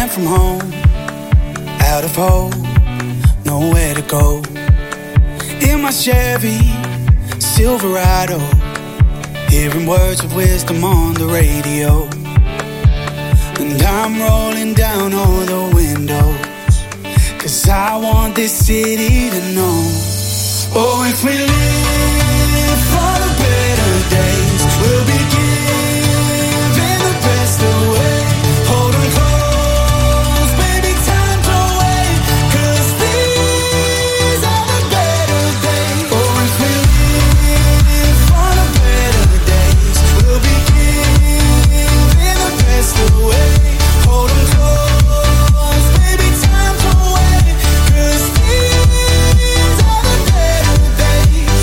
from home, out of hope, nowhere to go. In my Chevy Silverado, hearing words of wisdom on the radio. And I'm rolling down all the windows, 'cause I want this city to know. Oh, if we live for the better days, we'll be giving the best away. Hold 'em close, baby, time to wait, 'cause these are the better days. Oh, if we live for the better days, we'll be giving the best away. Hold 'em close, baby, time to wait, 'cause these are the better days.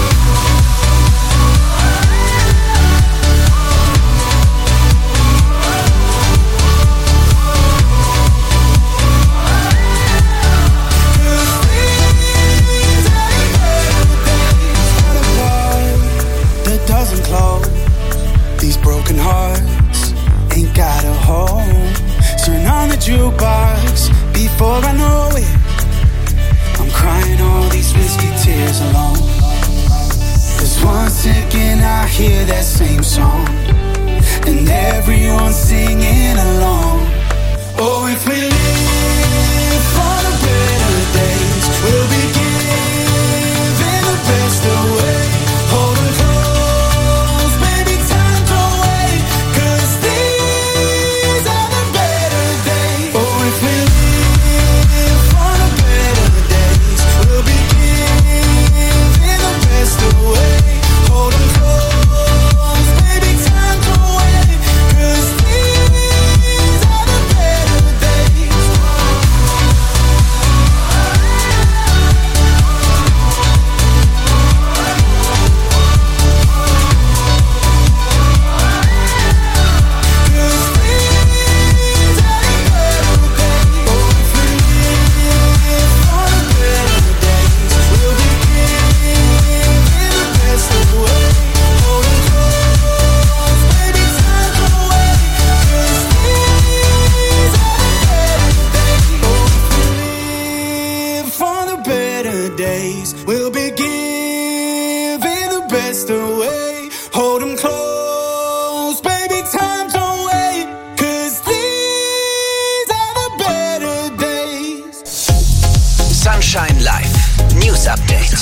That doesn't close. These broken hearts ain't got a home. Turn on the jukebox before I know it. I'm crying all these whiskey tears alone. 'Cause once again I hear that same song, and everyone's singing along. Oh, if we live for the better days, we'll be giving the best away. Hold 'em close, baby, time to wait, 'cause these are the better days. Oh, if we live for the better days, we'll be giving the best away. Hold 'em close, baby, time to wait, 'cause these are the better days. We'll be giving the best away. Hold 'em close, baby, time to wait, 'cause these are the better days. Sunshine Live News Update.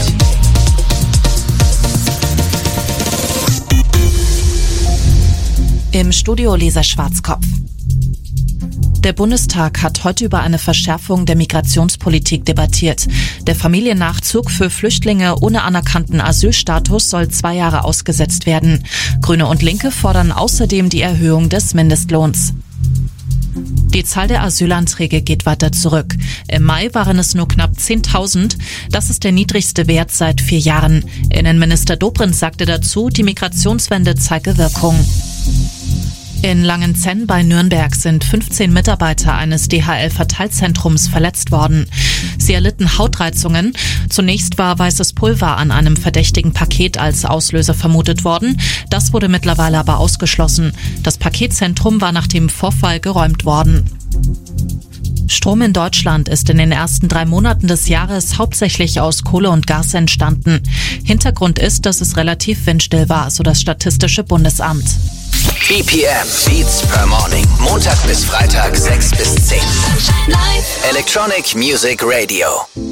Im Studio Lisa Schwarzkopf. Der Bundestag hat heute über eine Verschärfung der Migrationspolitik debattiert. Der Familiennachzug für Flüchtlinge ohne anerkannten Asylstatus soll 2 Jahre ausgesetzt werden. Grüne und Linke fordern außerdem die Erhöhung des Mindestlohns. Die Zahl der Asylanträge geht weiter zurück. Im Mai waren es nur knapp 10.000. Das ist der niedrigste Wert seit 4 Jahren. Innenminister Dobrindt sagte dazu, die Migrationswende zeige Wirkung. In Langenzenn bei Nürnberg sind 15 Mitarbeiter eines DHL-Verteilzentrums verletzt worden. Sie erlitten Hautreizungen. Zunächst war weißes Pulver an einem verdächtigen Paket als Auslöser vermutet worden. Das wurde mittlerweile aber ausgeschlossen. Das Paketzentrum war nach dem Vorfall geräumt worden. Strom in Deutschland ist in den ersten 3 Monaten des Jahres hauptsächlich aus Kohle und Gas entstanden. Hintergrund ist, dass es relativ windstill war, so das Statistische Bundesamt. BPM, Beats per Morning. Montag bis Freitag, 6 bis 10. Electronic Music Radio.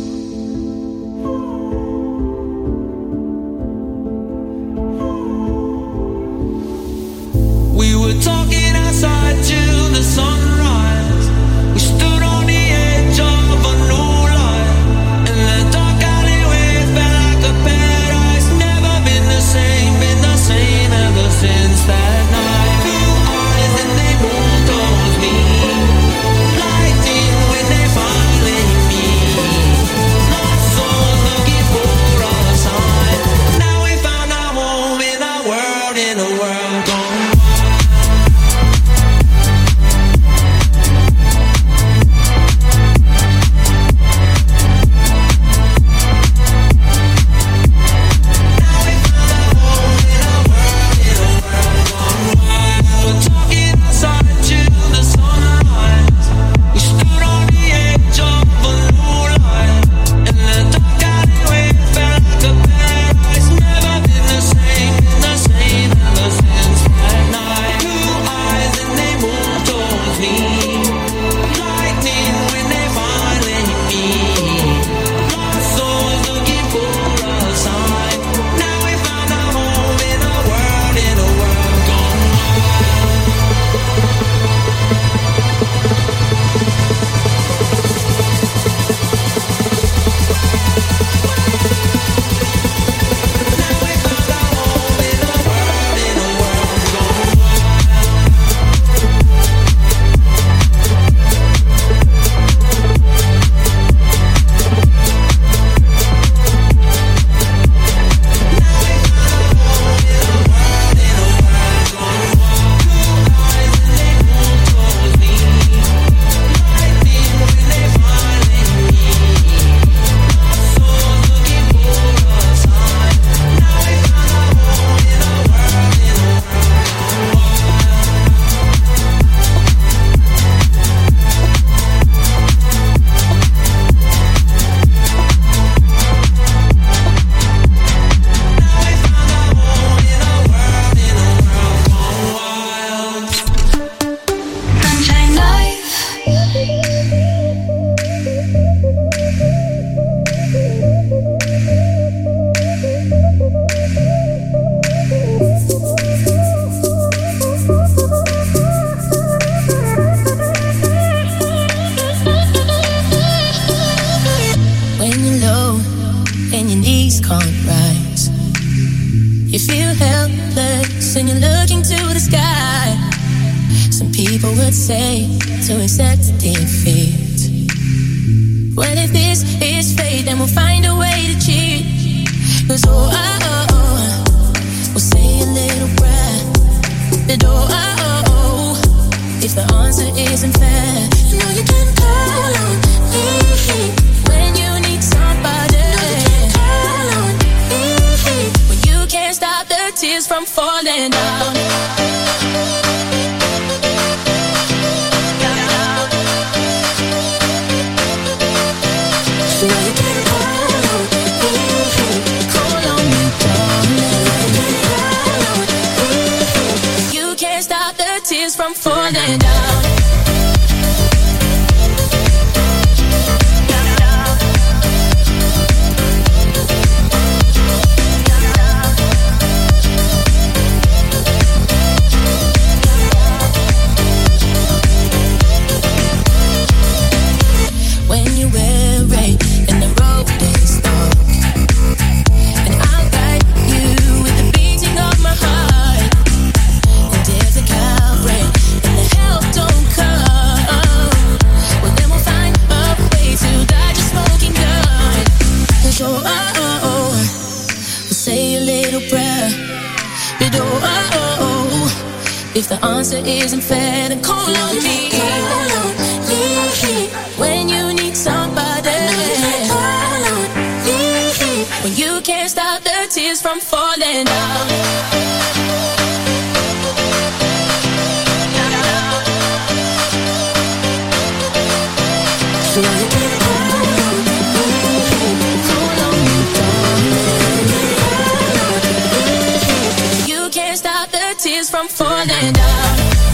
We were talking outside till the sunrise. We stood on the edge of a new life. In the dark alleyway, felt like a paradise. Never been the same ever since that night. 2 eyes and they moved towards me. Lighting when they finally meet. say to accept defeat? Well, if this is fate, then we'll find a way to cheat. 'Cause we'll say a little prayer. But if the answer isn't fair, you know you can call on me when you need somebody. You call on me when you can't stop the tears from falling down. You know you can call on me, darling. You can't stop the tears from falling down. When you're weary and the road is dark, and I'll guide you with the beating of my heart. And if the Calvary and the help don't come, well then we'll find a way to dodge a smoking gun. 'Cause we'll say a little prayer. But if the answer isn't fair, then call on me. When you need somebody, when you can't stop the tears from falling down. So you can call on me, darling. You can't stop the tears from falling down.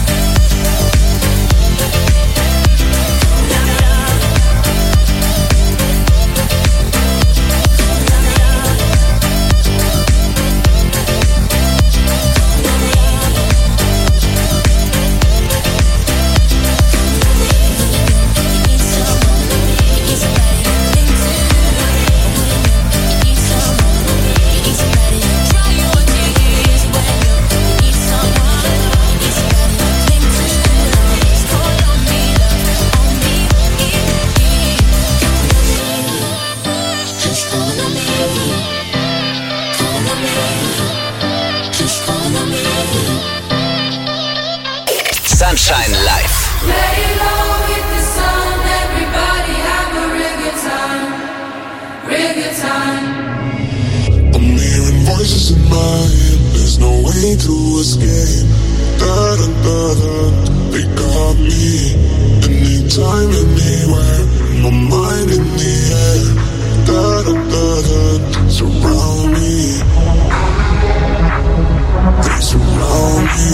Sunshine Live. Lay low, hit the sun, everybody have a real good time, real good time. I'm hearing voices in my head, there's no way to escape. Da-da-da-da, they got me. Anytime, anywhere, my mind in the air. Da-da-da-da, surround me. They surround me.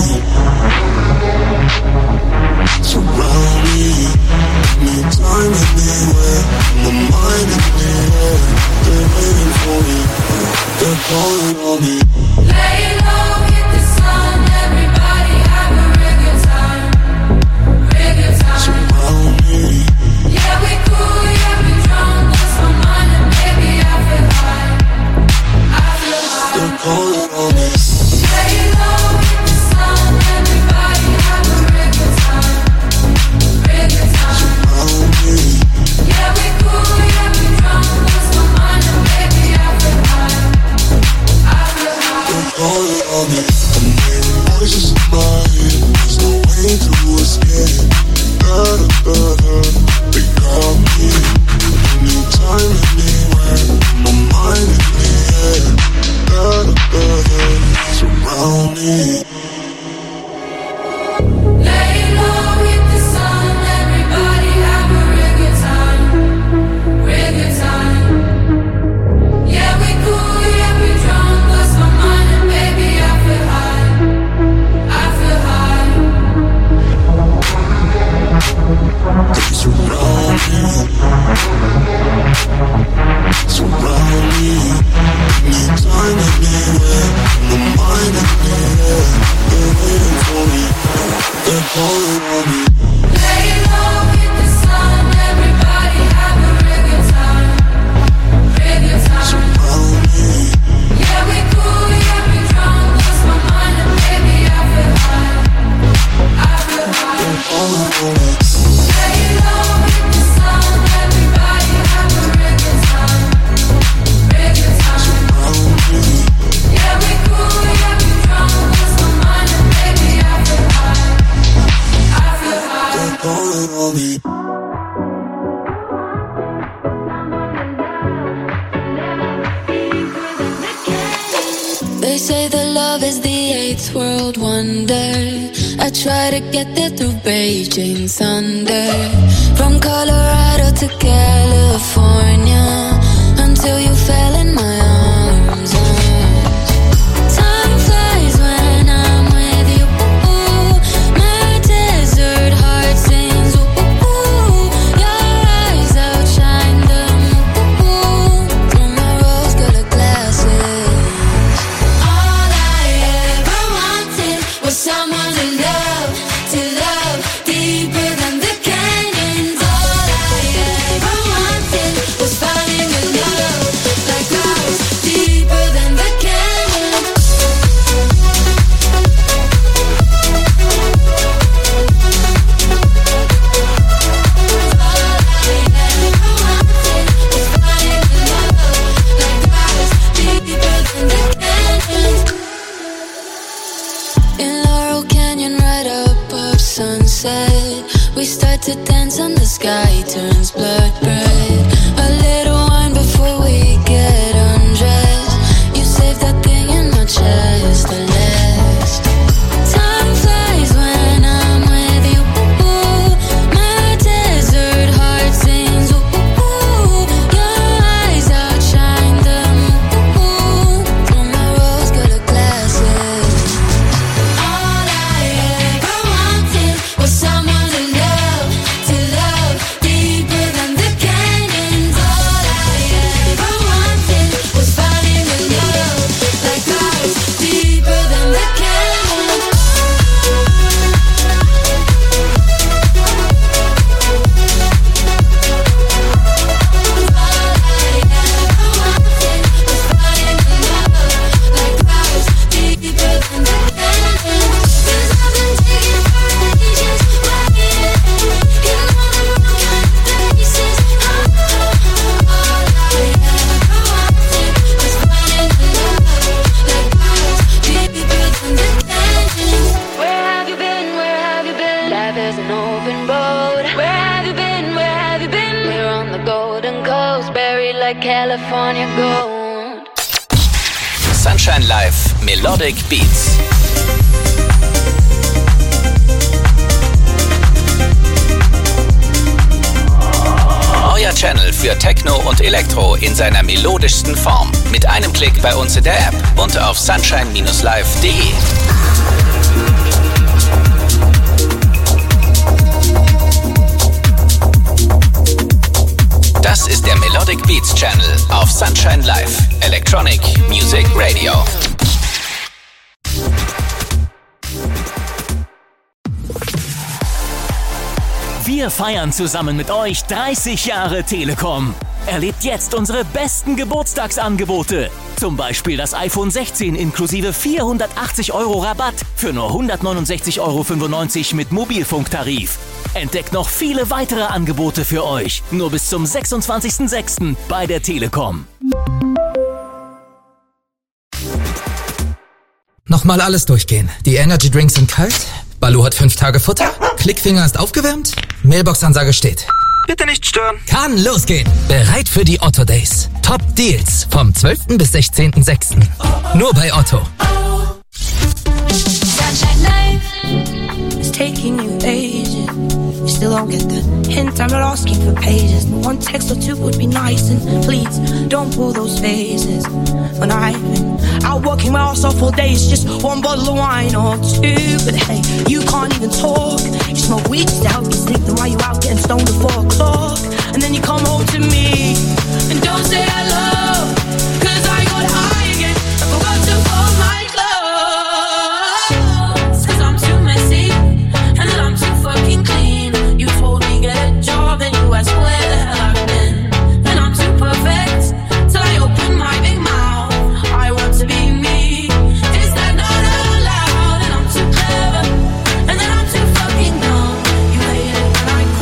Surround me. Anytime, anywhere, my mind in the air. They're waiting for me, they're calling on me. Lay low, hit the sun, everybody have a real good time, real good time. Surround me. Yeah, we cool, yeah, we drunk, lost my mind and baby I feel high, I feel high. They're calling on me. Lay low, hit the sun, everybody have a real good time, real good time. Surround me. Yeah, we cool, yeah, we drunk, lost my mind and baby I feel high, I feel high. is the eighth world wonder. I try to get there through Beijing thunder. From Colorado to California, until you fell in my arms. Time flies when I'm with you. My desert heart sings. Your eyes outshine the moon. Through my rose-colored glasses. All I ever wanted was someone to love deeper than the canyons. All I ever wanted was finding a love like ours, deeper than the canyons. All I ever wanted was finding a love like ours, deeper than the canyons. In Laurel Canyon, right above sunset, we start to dance and the sky turns blood red. A little wine before we get undressed. You save that thing in my chest, the last. Time flies when I'm with you. My desert heart sings. Your eyes outshine the moon. Through my rose-colored glasses. All I ever wanted was someone to love deeper than the canyons. All I ever wanted was finding a love like ours, deeper than the canyons. All I ever wanted was finding a love like ours, deeper than the canyons. 'Cause I've been taking for ages, waiting in all the wrong kind of places. All I ever wanted was finding a love like ours, deeper than the canyons. Where have you been? Where have you been? Life is an open road. Where have you been? Where have you been? We're on the Golden Coast, buried like California gold. Sunshine Live Melodic Beats. Euer Channel für Techno und Elektro in seiner melodischsten Form. Mit einem Klick bei uns in der App und auf sunshine-live.de. Das ist der Melodic Beats Channel auf Sunshine Live, Electronic Music Radio. Wir feiern zusammen mit euch 30 Jahre Telekom. Erlebt jetzt unsere besten Geburtstagsangebote. Zum Beispiel das iPhone 16 inklusive 480 € Rabatt für nur 169,95 € mit Mobilfunktarif. Entdeckt noch viele weitere Angebote für euch. Nur bis zum 26.06. bei der Telekom. Nochmal alles durchgehen. Die Energy Drinks sind kalt. Baloo hat 5 Tage Futter. Klickfinger ist aufgewärmt. Mailbox-Ansage steht. Bitte nicht stören. Kann losgehen. Bereit für die Otto Days. Top Deals vom 12. bis 16.06. Nur bei Otto. Sunshine Live is taking you ages. You still don't get the hint. I'm not asking for pages. One text or two would be nice. And please don't pull those faces. When I've been out working my ass off for days, just one bottle of wine or two. But hey, you can't even talk. You smoke weed just to help you sleep. Then why you out getting stoned at 4 o'clock? And then you come home to me and don't say hello. 'Cause I got high again. I forgot to fold my clothes. 'Cause I'm too messy and then I'm too fucking clean. You told me get a job and you asked where the hell I've been. And I'm too perfect till I open my big mouth. I want to be me. Is that not allowed? And I'm too clever and then I'm too fucking dumb. You hate it when I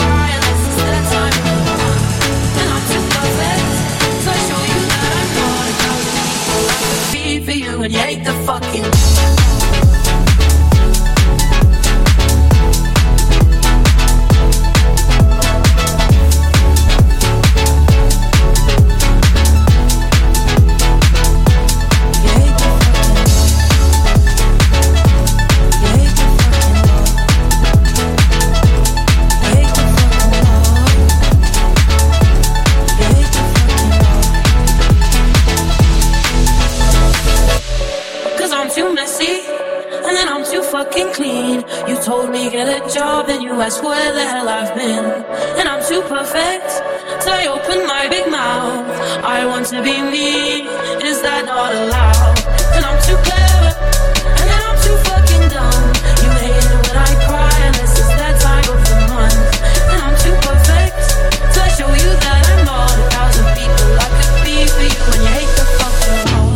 job, then you ask where the hell I've been. And I'm too perfect, so I open my big mouth. I want to be me, is that not allowed? And I'm too clever, and then I'm too fucking dumb. You hate it when I cry, unless it's that time of the month. And I'm too perfect, so I show you that I'm not 1,000 people I could be for you. And you hate the fucking law.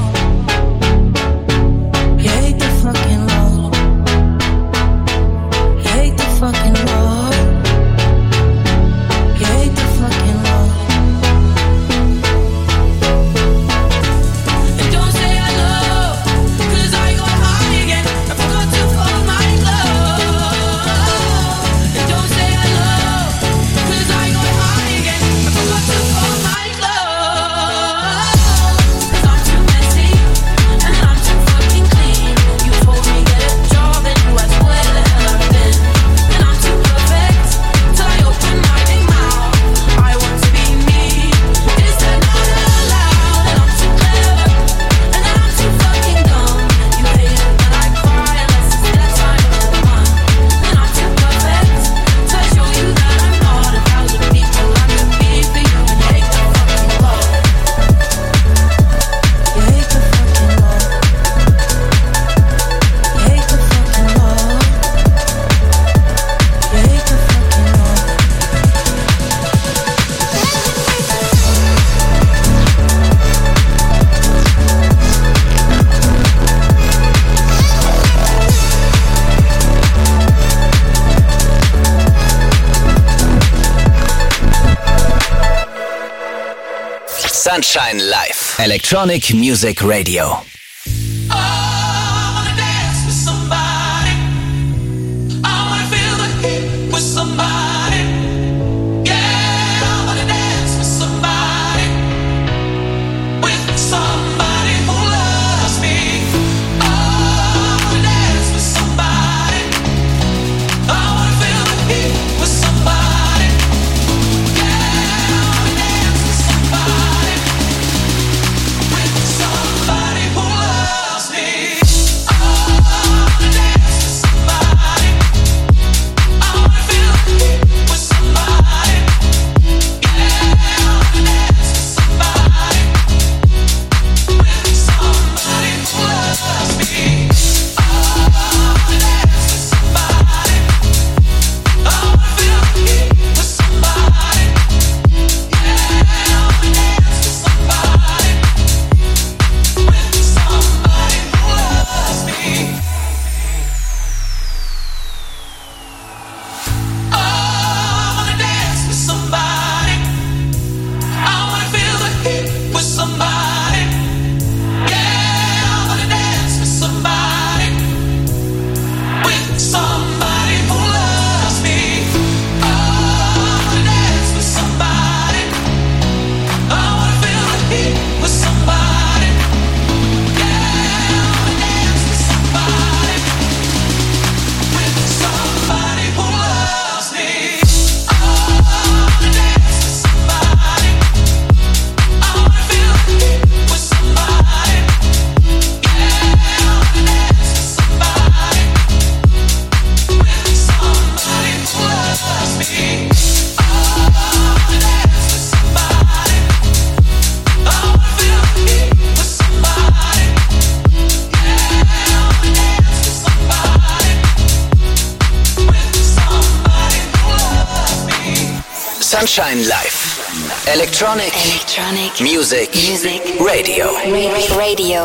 You hate the fucking law. You hate the fucking law. You hate the fucking law. And don't say I love, 'cause I got high again. I forgot to fold my glove. And don't say I love, 'cause I got high again. I forgot to fold my glove. 'Cause I'm too messy, and I'm too fucking clean. You told me get a job, and you asked where the hell I've been. And I'm too perfect, till I open my big mouth. I want to be me, is that not allowed? And I'm too clever, and then I'm too fucking dumb. You hate it when I cry, unless it's that time of the month. And I'm too perfect, so I show you that I'm not 1,000 people I could be for you. And you hate the fucking law. You hate the fucking law. You hate the fucking law. You hate the fucking law. Sunshine Live. Electronic Music Radio. I wanna dance with somebody. I wanna feel the heat with somebody. Yeah, I wanna dance with somebody. With somebody who loves me. I wanna dance with somebody. I wanna feel the heat with somebody. Yeah, I wanna dance with somebody. With somebody who loves me. I wanna dance with somebody. I wanna feel the heat with somebody. Yeah, I wanna dance with somebody. With somebody who loves me. I wanna dance with somebody. I wanna feel the heat with somebody. Yeah, I wanna dance with somebody. With somebody who loves me. I wanna dance with somebody. I wanna feel the heat with somebody. Yeah, I wanna dance with somebody. With somebody who loves me. I wanna dance with somebody. I wanna feel the heat with somebody. Yeah, I wanna dance with somebody. With somebody who loves me. I wanna dance with somebody. I wanna feel the heat with somebody. Yeah, I wanna dance with somebody. With somebody who loves me. I wanna dance with somebody. I wanna feel the heat with somebody. Yeah, I wanna dance with somebody. With somebody who loves me. Sunshine Live. Electronic Music Radio. Radio.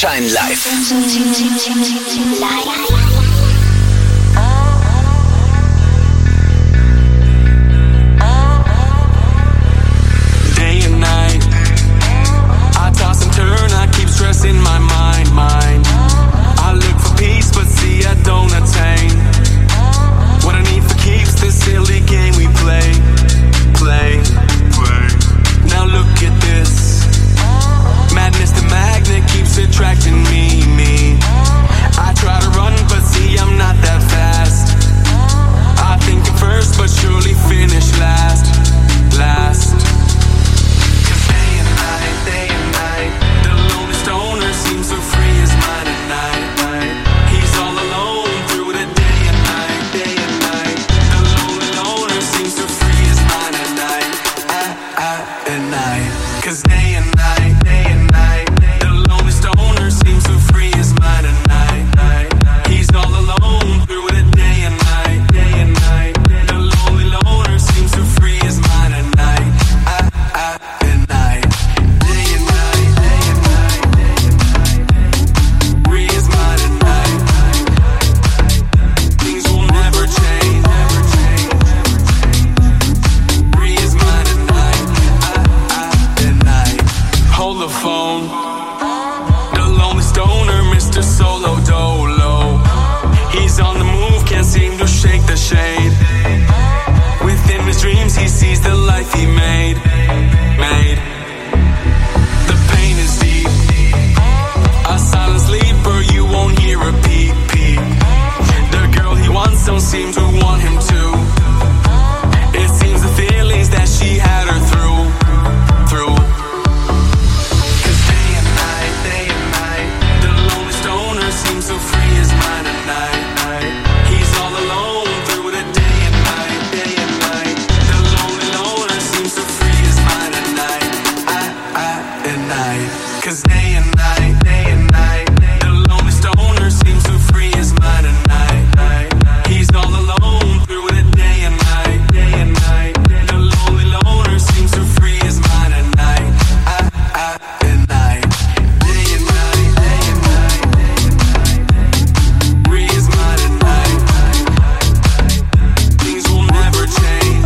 Sunshine Live. Day and night, I toss and turn, I keep stressing my mind. I look for peace, but see I don't attain. What I need for keeps the silly game we play. Now look at this. Madness, the magnet keeps attracting me. I try to run, but see I'm not that fast. I think I'm first, but surely finish last. 'Cause day and night, the lonely stoner seems so free his mind at night. He's all alone through the day and night. The lonely loner seems so free his mind at night. At night. 'Cause day and night, the lonely stoner seems to free his mind at night. He's all alone through the day and night. The lonely loner seems to free his mind at night. At night. Day and night, free his mind at night. Things will never change. Free his mind at night. At night. Hold the phone. The lonely stoner, Mr. Solo Dolo. He's on the move, can't seem to shake the shade. Within his dreams, he sees the life he made. The pain is deep. A silent sleeper, you won't hear a peep. The girl he wants don't seem to want him to. It seems the feelings that she had her through. 'Cause day and night, the lonely stoner seems to free his mind at night. He's all alone through the day and night. The lonely loner seems to free his mind at night. At night. 'Cause day and night, the lonely stoner seems to free his mind at night. He's all alone through the day and night. The lonely loner seems to free his mind at night. At night. Day and night, free his mind at night. Things will never change.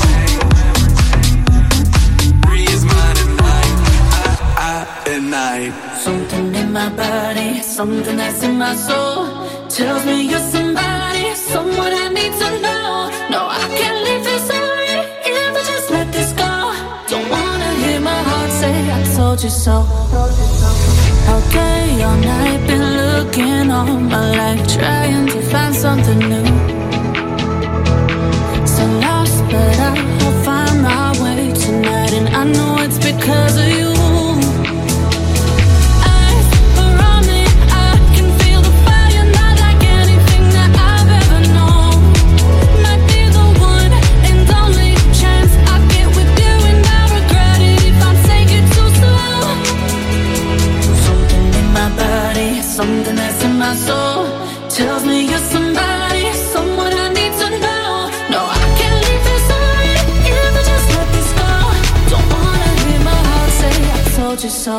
Free his mind at night. At night. Something in my body, something that's in my soul tells me you're somebody, someone I need to know. No, I can't leave this already if I just let this go. Don't wanna hear my heart say I told you so. Okay, all night been looking all my life, trying to find something new. So lost, but I'll find my way tonight, and I know it's because of you. Something that's in my soul tells me you're somebody, someone I need to know. No, I can't leave this already if I just let this go. Don't wanna hear my heart say I told you so.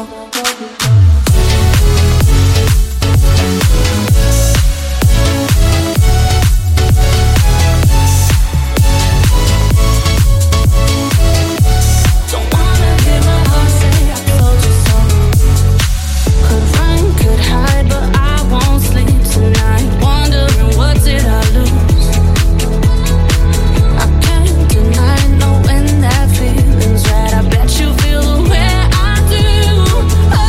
Knowing that feeling's right, I bet you feel the way I do.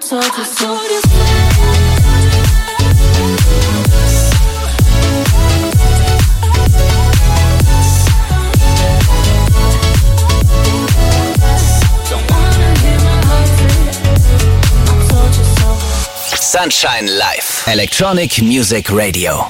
told you so. Sunshine Live. Electronic Music Radio.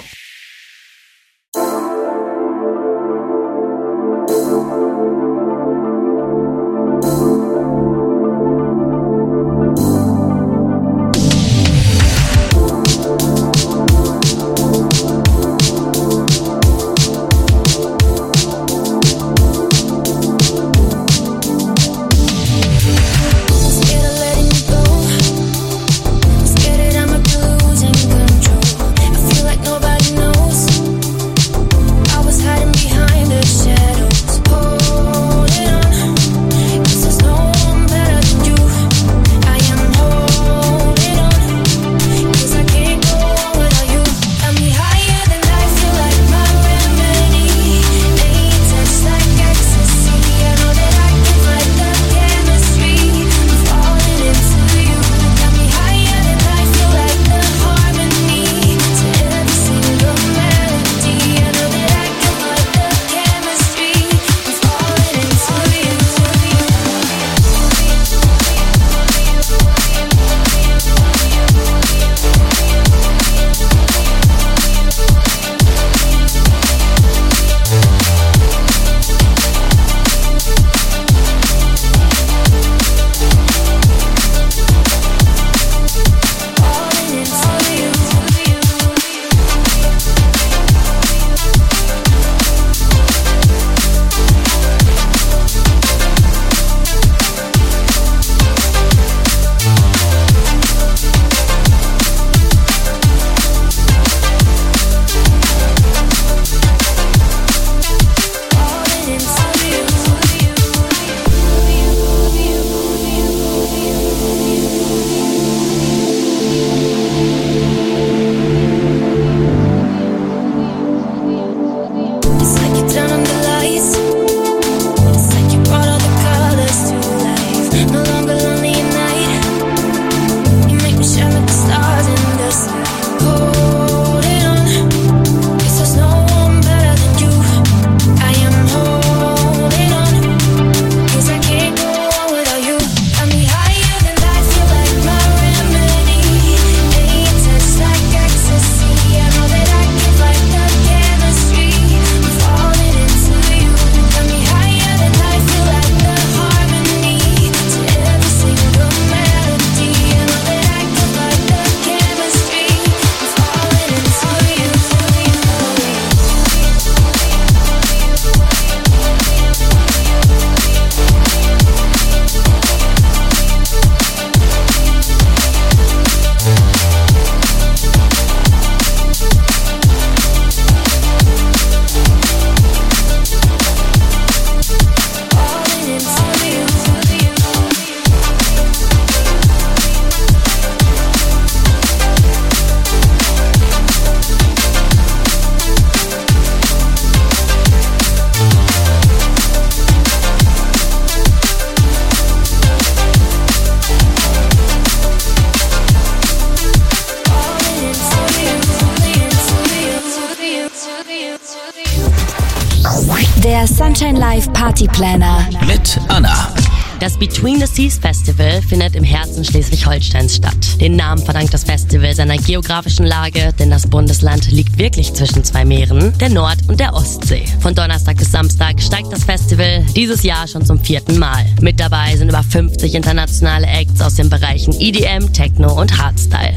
Der Sunshine Live Party Planner mit Anna. Das Between the Seas Festival findet im Herzen Schleswig-Holsteins statt. Den Namen verdankt das Festival seiner geografischen Lage, denn das Bundesland liegt wirklich zwischen zwei Meeren, der Nord- und der Ostsee. Von Donnerstag bis Samstag steigt das Festival dieses Jahr schon zum 4. Mal. Mit dabei sind über 50 internationale Acts aus den Bereichen EDM, Techno und Hardstyle.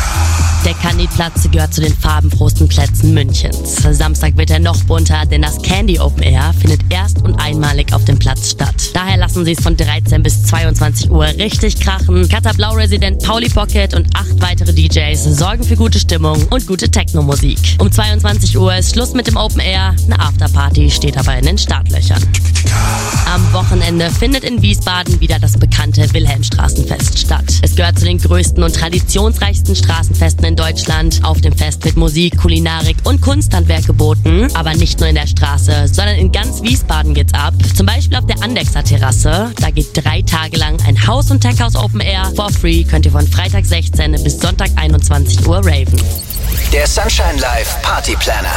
Der Candy-Platz gehört zu den farbenfrohsten Plätzen Münchens. Samstag wird er noch bunter, denn das Candy Open Air findet erst und einmalig auf dem Platz statt. Daher lassen Sie es von 13 bis 22 Uhr richtig krachen. Kater Blau-Resident Pauli Pocket und 8 weitere DJs sorgen für gute Stimmung und gute Techno-Musik. Um 22 Uhr ist Schluss mit dem Open Air. Eine Afterparty steht aber in den Startlöchern. Am Wochenende findet in Wiesbaden wieder das bekannte Wilhelmstraßenfest statt. Es gehört zu den größten und traditionsreichsten Straßenfesten in Deutschland. Auf dem Fest wird Musik, Kulinarik und Kunsthandwerk geboten. Aber nicht nur in der Straße, sondern in ganz Wiesbaden geht's ab. Zum Beispiel auf der Andexer Terrasse. Da geht 3 Tage lang ein House- und Tech-House Open Air. For free könnt ihr von Freitag 16 bis Sonntag 21 Uhr raven. Der Sunshine Live Party Planner.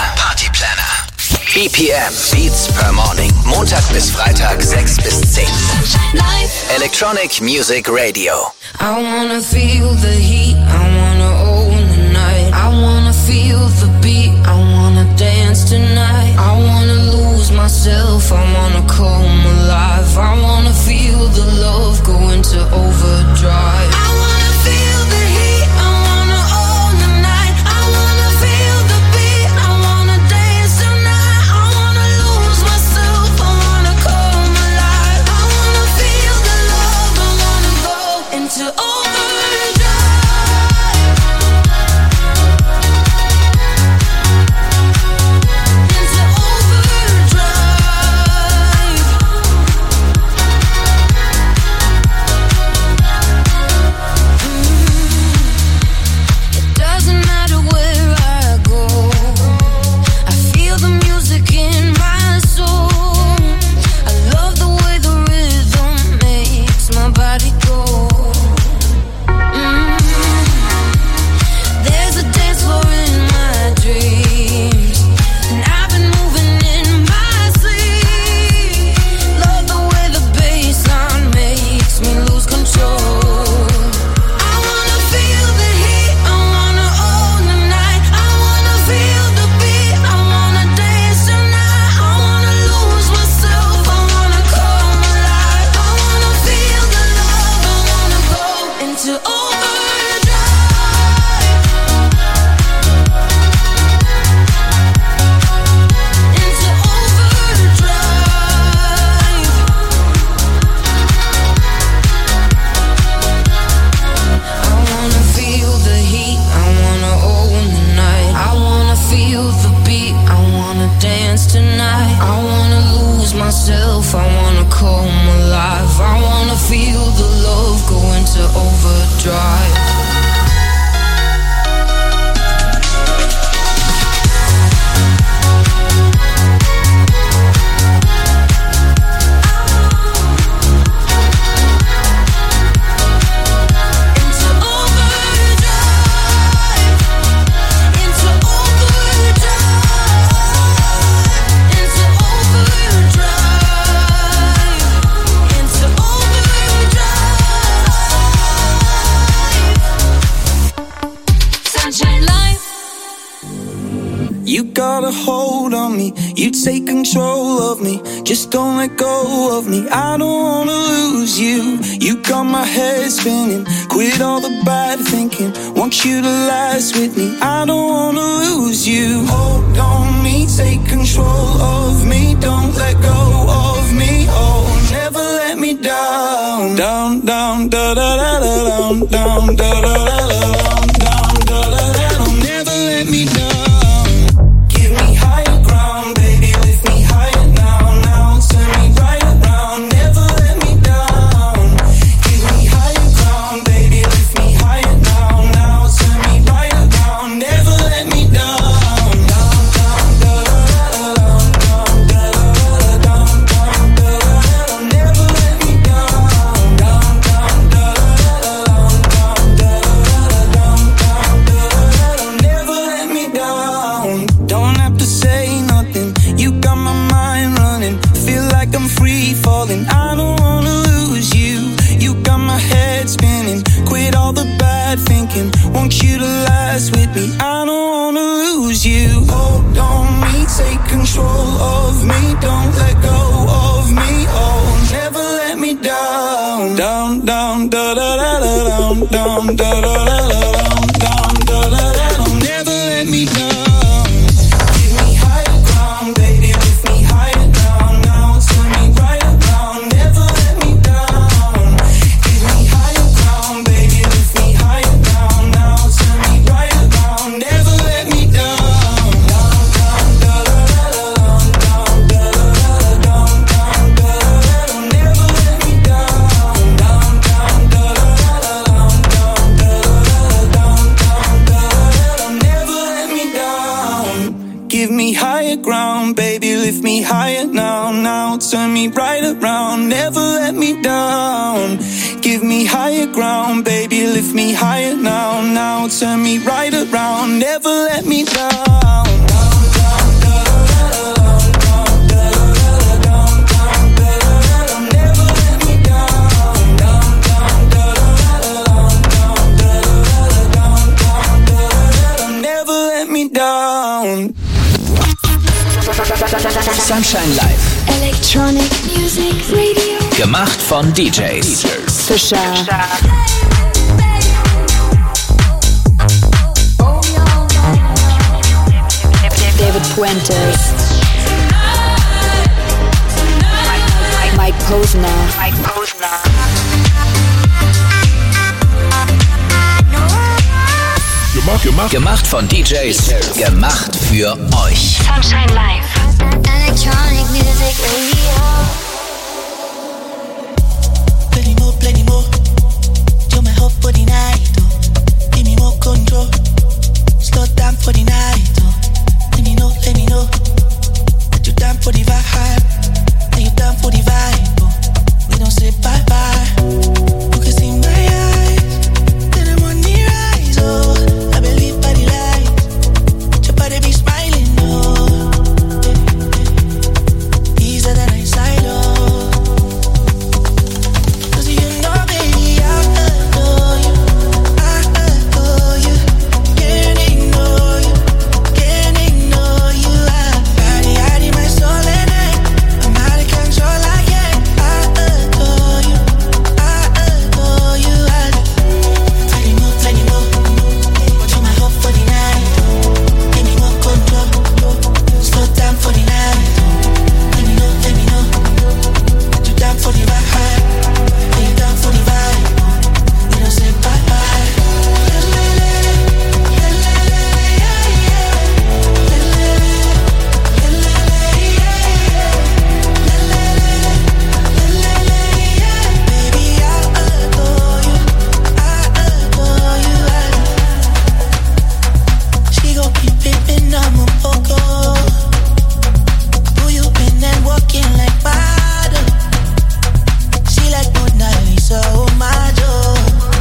BPM, Beats per Morning. Montag bis Freitag, 6 bis 10. Electronic Music Radio. I wanna feel the heat, I wanna own the night. I wanna feel the beat, I wanna dance tonight. I wanna lose myself, I wanna come alive. I wanna feel the love go into overdrive. I wanna feel the heat, I wanna own the night. I wanna feel the beat, I wanna dance tonight. I wanna lose myself, I wanna come alive. I wanna feel the love, I wanna go into overdrive. Take control of me, just don't let go of me. I don't wanna lose you. You got my head spinning. Quit all the bad thinking. Want you to last with me. I don't wanna lose you. Hold on me, take control of me. Don't let go of me. Oh, never let me down. Down, down, da da da da, down, down, da da da da, down, down, da da da. Don't never let me down. turn me right around, never let me down. Give me higher ground, baby, lift me higher now. Now turn me right around, never let me down. Down. Sunshine Live. Electronic Music Radio. Gemacht von DJs. Fischer. David Puentes. Mike Posner. Gemacht von DJs. Gemacht für euch. Sunshine Live. Electronic music radio. Plenty more. You're my hope for the night. Oh. Give me more control. Slow down for the night. Oh. Let me know that you're down for the vibe. That you're down for the vibe. Oh. We don't say bye bye. You can see my eyes. Then I'm on the rise. Oh. Be smiling, oh. These are the nights I love. 'Cause you know, baby, I adore you. Can't ignore you. Body, my soul and I. I'm out of control, I can't. I adore you. Plenty more. You're my hope for the night. Slow down for the night. Let me know. You down for the vibe. You down for the vibe. We don't say bye bye. Baby, I adore you. She gon' keep pimpin', I'm a poco. Who you been and walking like model? She like Mona Lisa, oh my joy.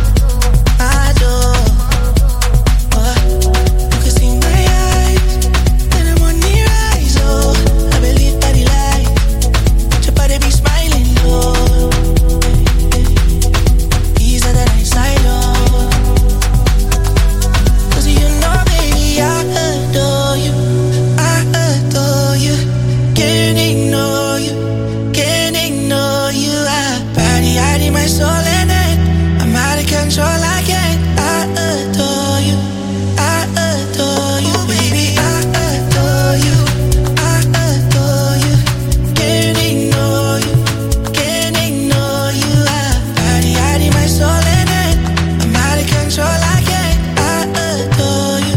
You can see my eyes, then I'm on the rise, oh. I believe by the light, your body be smiling, oh. These are the nights I love. 'Cause you know, baby, I adore you. Can't ignore you. Body, my soul and I. I'm out of control, I can't. I adore you. Baby, I adore you. Can't ignore you. Body, my soul and I. I'm out of control, I can't. I adore you.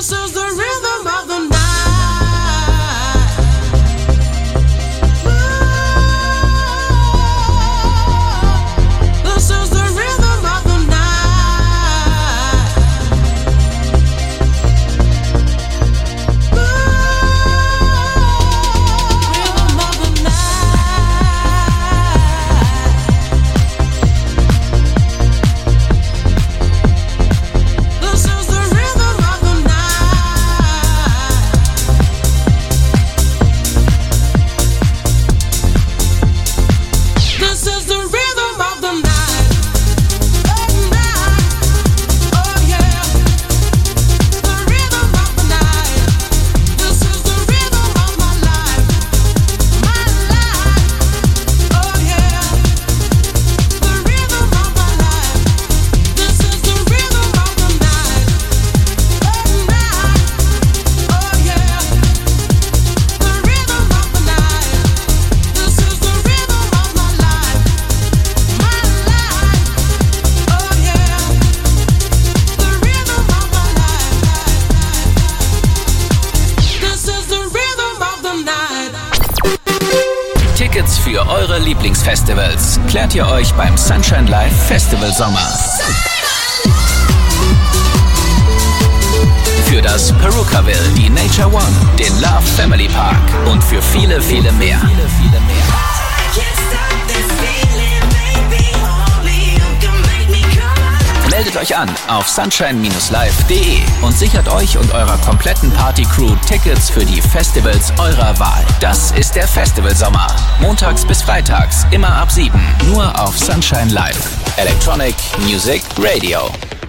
This is the rhythm of the night. This is the rhythm of the night. Rhythm of the night. This is the rhythm of the night. This is the rhythm of the night. Tickets für eure Lieblingsfestivals klärt ihr euch beim Sunshine Live Festival Sommer. Für das Perucaville, die Nature One, den Love Family Park und für viele, viele mehr. Meldet euch an auf sunshine-live.de und sichert euch und eurer kompletten Partycrew Tickets für die Festivals eurer Wahl. Das ist der Festivalsommer. Montags bis freitags, immer ab 7. Nur auf Sunshine Live. Electronic Music Radio.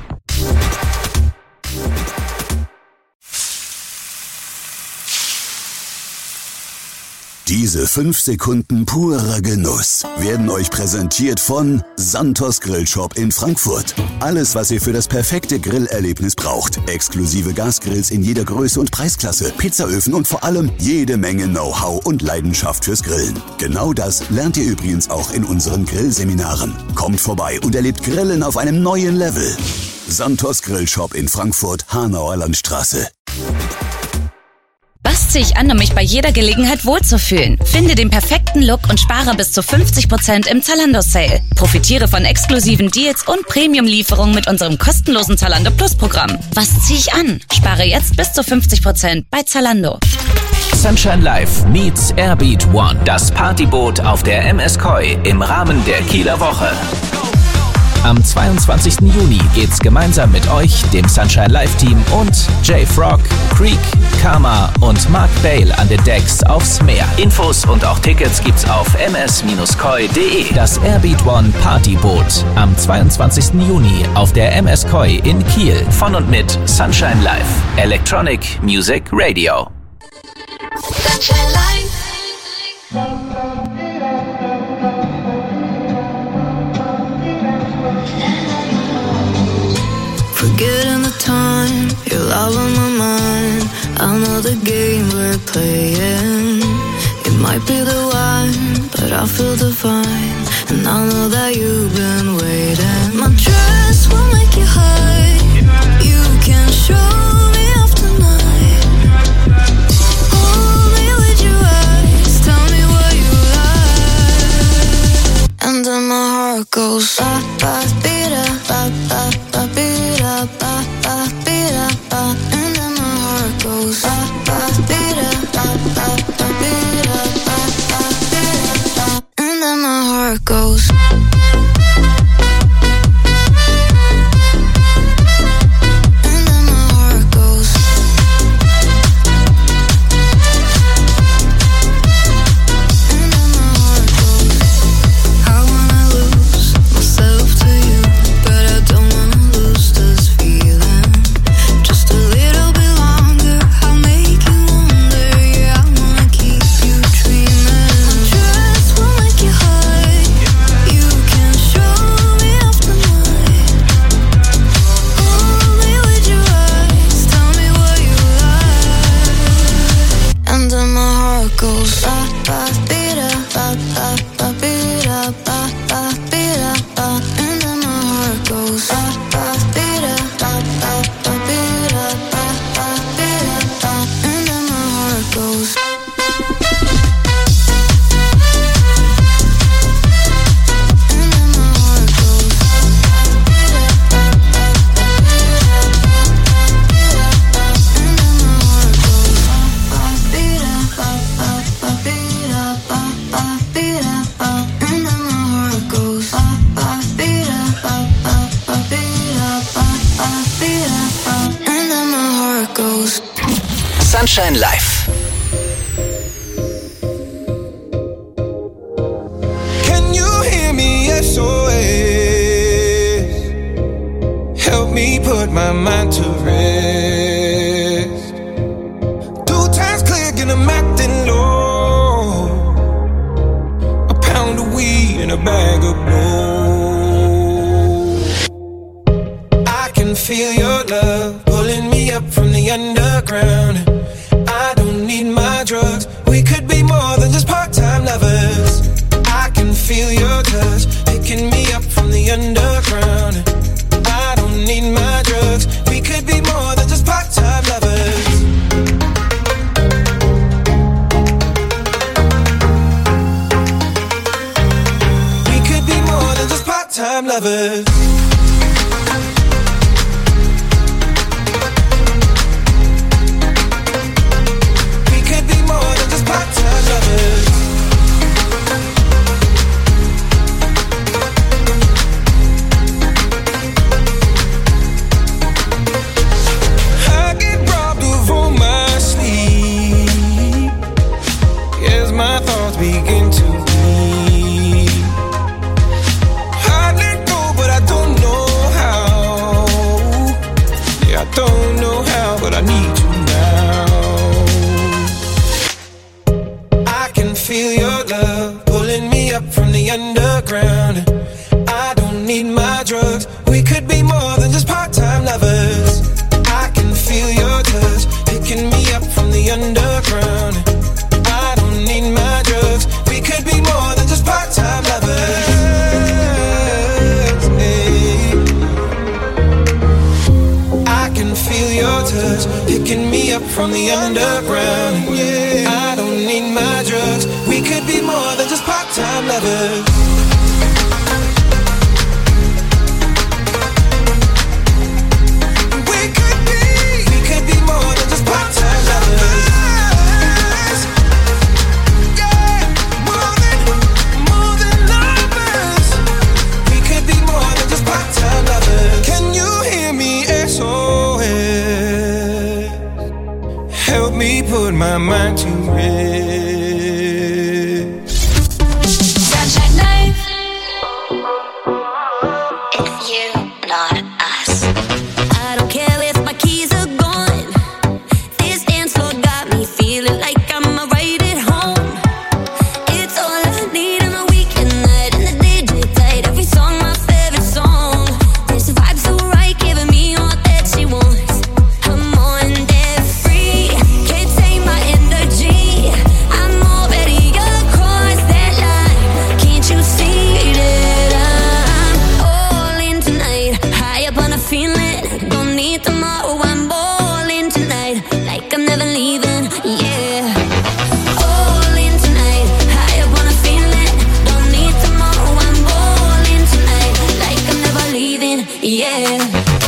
Diese 5 Sekunden purer Genuss werden euch präsentiert von Santos Grillshop in Frankfurt. Alles, was ihr für das perfekte Grillerlebnis braucht. Exklusive Gasgrills in jeder Größe und Preisklasse, Pizzaöfen und vor allem jede Menge Know-how und Leidenschaft fürs Grillen. Genau das lernt ihr übrigens auch in unseren Grillseminaren. Kommt vorbei und erlebt Grillen auf einem neuen Level. Santos Grillshop in Frankfurt, Hanauer Landstraße. Was ziehe ich an, um mich bei jeder Gelegenheit wohlzufühlen? Finde den perfekten Look und spare bis zu 50% im Zalando-Sale. Profitiere von exklusiven Deals und Premium-Lieferungen mit unserem kostenlosen Zalando Plus-Programm. Was ziehe ich an? Spare jetzt bis zu 50% bei Zalando. Sunshine Live meets Airbeat One, das Partyboot auf der MS Koi im Rahmen der Kieler Woche. Am 22. Juni geht's gemeinsam mit euch, dem Sunshine Live Team und Jay Frog, Creek, Karma und Mark Bale an den Decks aufs Meer. Infos und auch Tickets gibt's auf ms-koi.de. Das Airbeat One Partyboot am 22. Juni auf der MS Koi in Kiel. Von und mit Sunshine Live. Electronic Music Radio. Sunshine Live. Forgetting the time, your love on my mind. I know the game we're playing. It might be the wine, but I feel divine. And I know that you've been waiting. My dress will make you high. You can show me off tonight. Hold me with your eyes, tell me what you like. And then my heart goes ba ba beat ba ba ba beat ba ba beat ba. And then my heart goes ba ba beat ba ba ba beat ba ba beat ba. And then my heart goes. goes. Sunshine Live. Can you hear me? SOS. Help me put my mind to rest. 2 times click and I'm acting low. A pound of weed and a bag of blow. I can feel your love pulling me up from the underground. I don't need my drugs. We could be more than just part-time lovers. I can feel your touch picking me up from the underground. I don't need my drugs. We could be more than just part-time lovers. We could be more than just part-time lovers. We could be more than just part-time lovers. I get robbed of all my sleep as my thoughts begin to bleed. I let go, but I don't know how. Yeah, I don't know how, but I need you now. I can feel your love pulling me up from the underground. I don't need my drugs. We could be more than just part-time lovers. I can feel your touch picking me up from the underground. I don't need my drugs. We could be more than just part-time lovers. Hey. I can feel your touch picking me up from the underground. Yeah. I don't need my drugs. We could be more than just part-time lovers. We could be more than just part-time lovers. Yeah, more than lovers. We could be more than just part-time lovers. Can you hear me? SOS. Help me put my mind to rest. Sunshine Life. It's you, not us. I don't care if my keys are gone. This dance floor got me feeling like I'm right at home. It's all I need on a weekend night, and the DJ played every song, my favorite song. This vibe so right, giving me all that she wants. I'm on that free, can't take my energy. I'm already across that line. Can't you see that I'm all in tonight? High up on a feeling, don't need tomorrow. I'm all in tonight, like I'm never leaving. Yeah, all in tonight, high up on a feeling, don't need tomorrow. I'm all in tonight, like I'm never leaving. Yeah.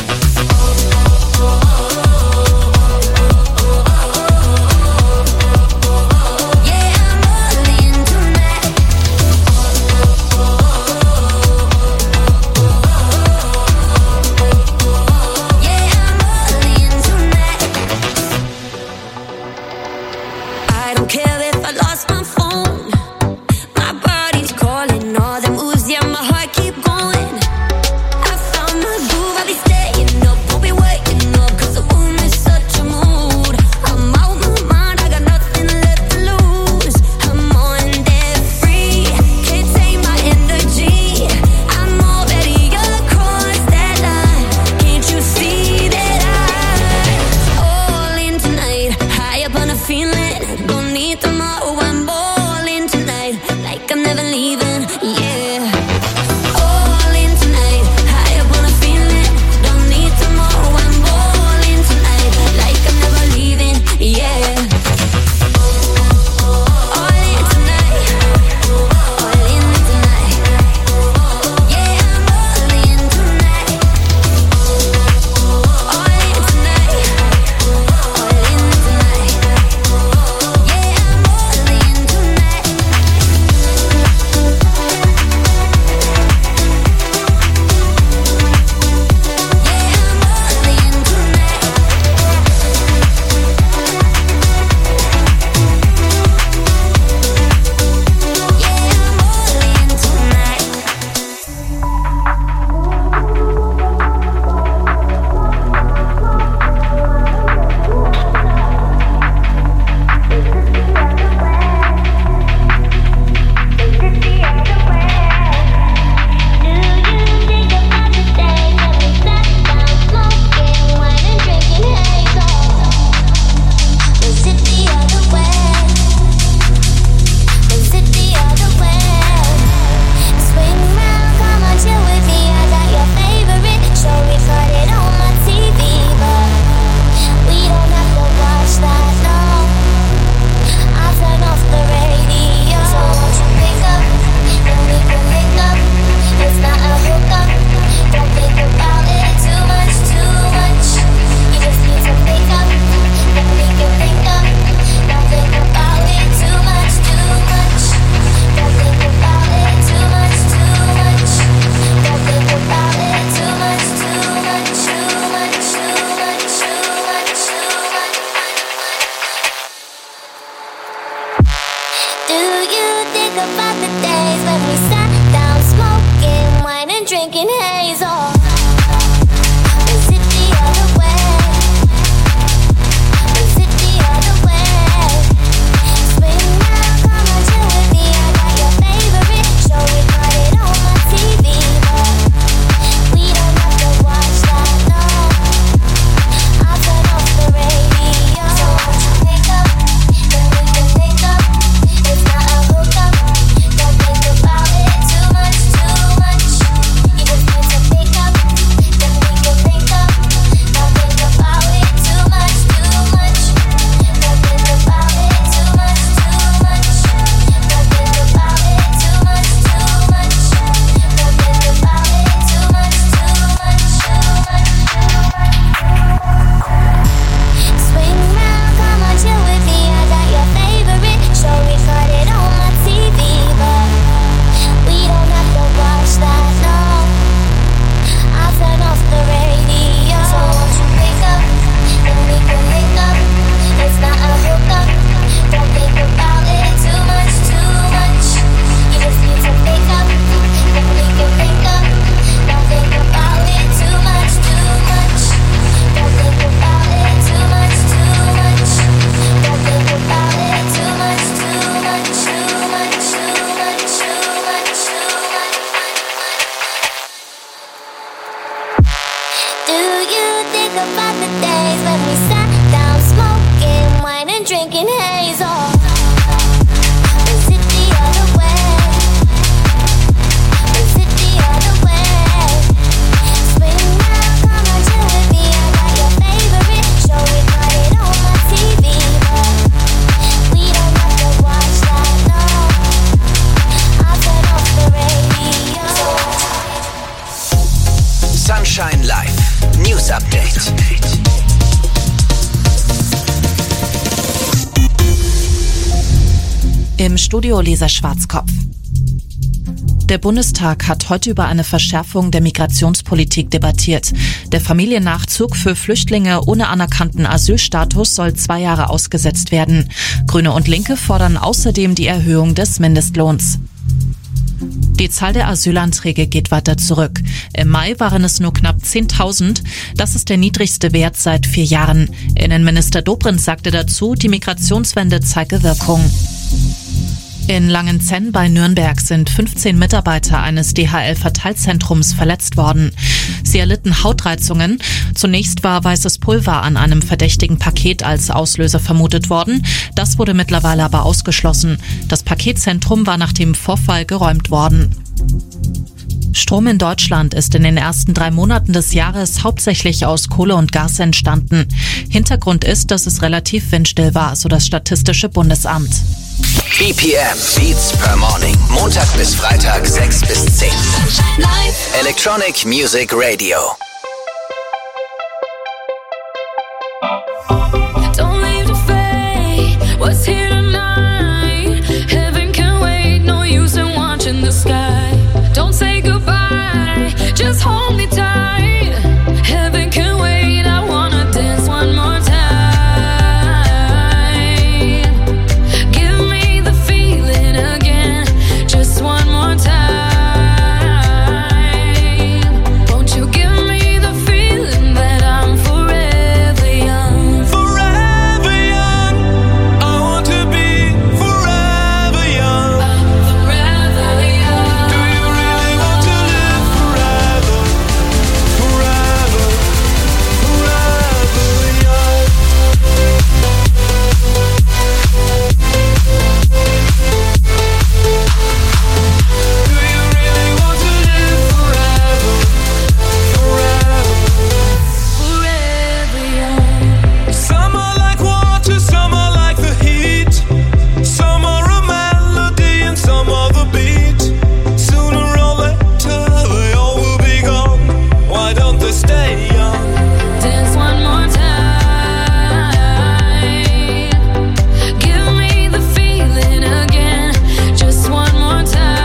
I don't care if I lost my phone. My body's calling, all the moves, yeah, my heart keep going. I found my groove, I'll be staying up, won't be waking up, 'cause the room is such a mood. I'm out my mind, I got nothing left to lose. I'm on that free, can't take my energy. I'm already across that line. Can't you see that I'm all in tonight? High up on a feeling, don't need the Im Studio Lisa Schwarzkopf. Der Bundestag hat heute über eine Verschärfung der Migrationspolitik debattiert. Der Familiennachzug für Flüchtlinge ohne anerkannten Asylstatus soll 2 Jahre ausgesetzt werden. Grüne und Linke fordern außerdem die Erhöhung des Mindestlohns. Die Zahl der Asylanträge geht weiter zurück. Im Mai waren es nur knapp 10.000. Das ist der niedrigste Wert seit 4 Jahren. Innenminister Dobrindt sagte dazu, die Migrationswende zeige Wirkung. In Langenzenn bei Nürnberg sind 15 Mitarbeiter eines DHL-Verteilzentrums verletzt worden. Sie erlitten Hautreizungen. Zunächst war weißes Pulver an einem verdächtigen Paket als Auslöser vermutet worden. Das wurde mittlerweile aber ausgeschlossen. Das Paketzentrum war nach dem Vorfall geräumt worden. Strom in Deutschland ist in den ersten 3 Monaten des Jahres hauptsächlich aus Kohle und Gas entstanden. Hintergrund ist, dass es relativ windstill war, so das Statistische Bundesamt. BPM, Beats per Morning. Montag bis Freitag 6 bis 10. Electronic Music Radio. Don't leave the fate. What's here tonight? Heaven can wait. No use in watching the sky. Don't say goodbye. Just hold me tight. Heaven can wait. I wanna dance one more time. Give me the feeling again. Just one more time. Won't you give me the feeling that I'm forever young? Forever young. I want to be forever young. Forever young. Do you really want to live forever? Forever, forever young. Do you really want to live forever? Forever. Forever young. Some are like water, some are like the heat. Some are a melody and some are the beat. Sooner or later they all will be gone. Why don't they stay young? Dance one more time. Give me the feeling again. Just one more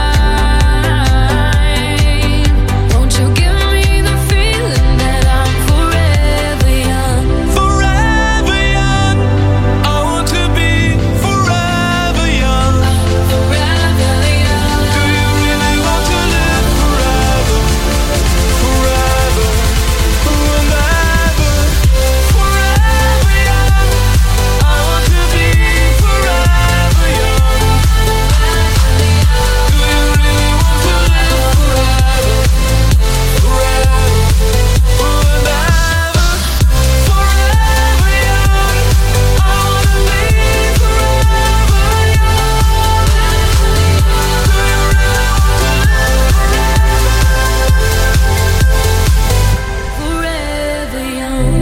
time. Won't you give me the feeling that I'm forever young? Forever young. I want to be forever young. Forever young. Do you really want to live forever? Forever, forever, forever young. I want to be forever young. Do you really want to live forever? Forever, forever, forever young. I wanna be forever young.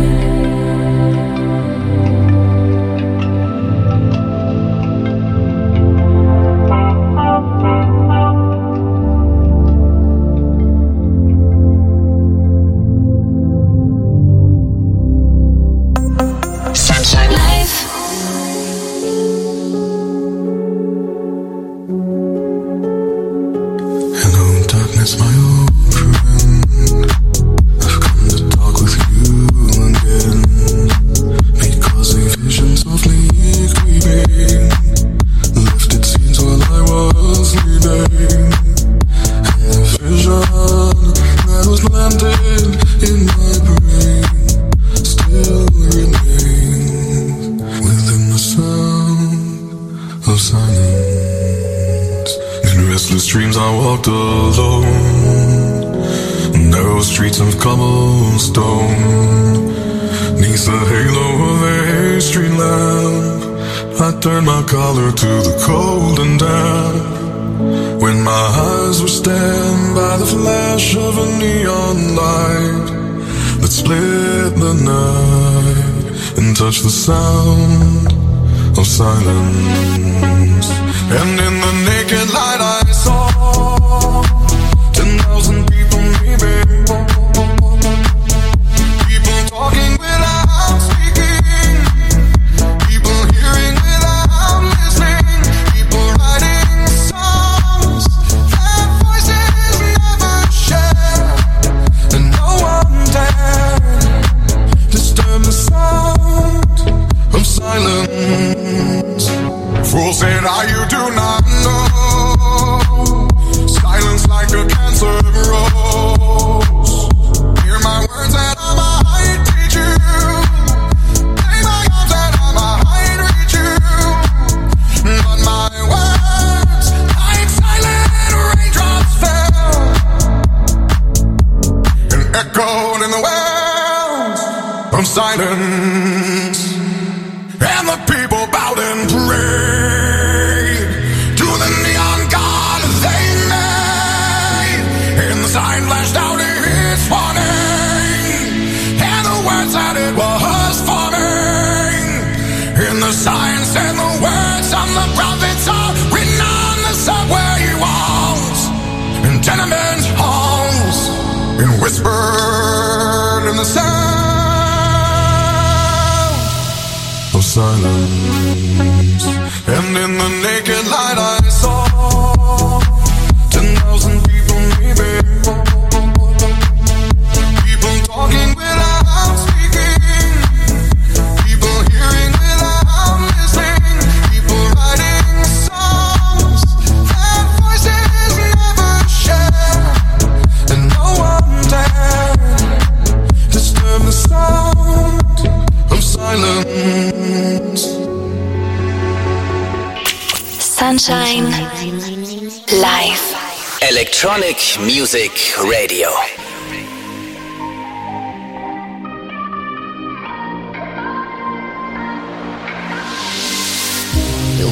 Sunshine Life. Hello, darkness, my old friend. I've come to talk with you again. Because a vision softly creeping lifted scenes while I was sleeping. And the vision that was planted in my brain still remains within the sound of silence. In restless dreams I walked alone, narrow streets of cobblestone. Neath the halo of a street lamp, I turned my collar to the cold and damp. When my eyes were stabbed by the flash of a neon light that split the night and touched the sound of silence. And in the naked light I saw 10,000 people maybe. People talking without speaking. People hearing without listening. People silence. Fools say now you do not know. Silence like a cancer grows. Hear my words and I might teach you. Play my arms and I might reach you. But my words like silent raindrops fell and echoed in the wells of silence. And the people bowed and prayed to the neon god they made. And the sign flashed out its warning, and the words that it was forming. And the sign said the words on the prophets are written on the subway walls and tenement halls, and whispered in the sound of silence. And in the naked light I saw 10,000 people, maybe people talking without speaking, people hearing without listening, people writing songs that voices never share, and no one dared disturb the sound of silence. Sunshine Live. Electronic Music Radio.